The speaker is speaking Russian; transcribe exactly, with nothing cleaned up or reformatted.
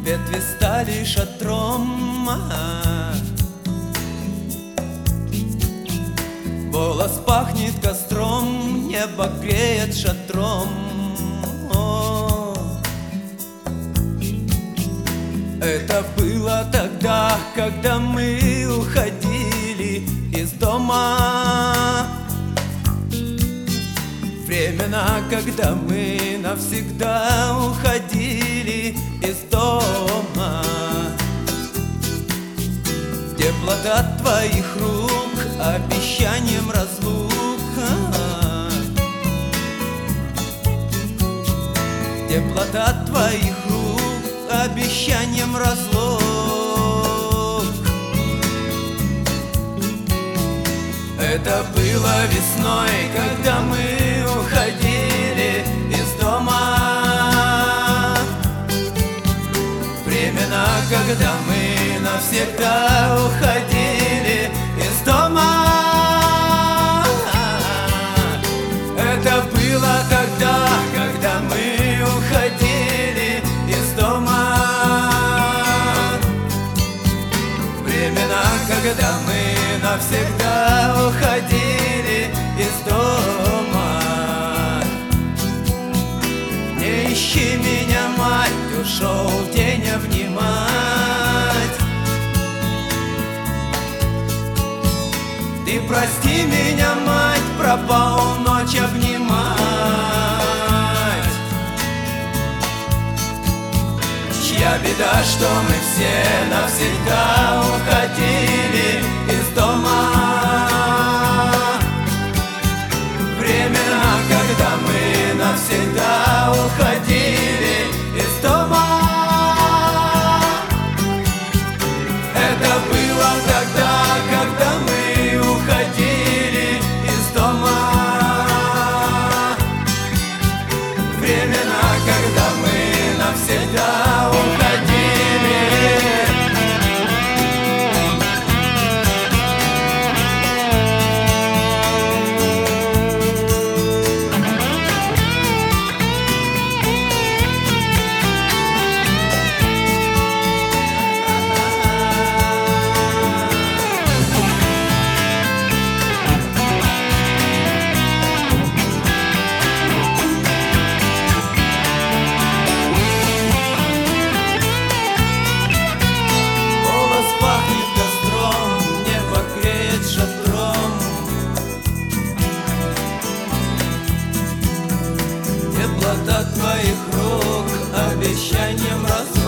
ветви стали шатром. Волос пахнет костром, небо греет шатром. О, это было тогда, когда мы уходили из дома. Времена, когда мы навсегда уходили из дома. Теплота твоих рук обещанием разлука. Теплота твоих рук обещанием разлук. Это было весной, когда мы уходили из дома. Времена, когда мы навсегда уходили из дома. Это было тогда, когда мы уходили из дома. Времена, когда мы навсегда уходили из дома. Не ищи меня, мать, ушел день обнимать. Ты прости меня, мать, пропал ночь обнимать. Чья беда, что мы все навсегда уходили из дома. Времена, когда мы навсегда уходили из дома. Это было тогда, когда мы уходили из дома. Времена, когда мы навсегда уходили. Теплота твоих рук обещанием раз.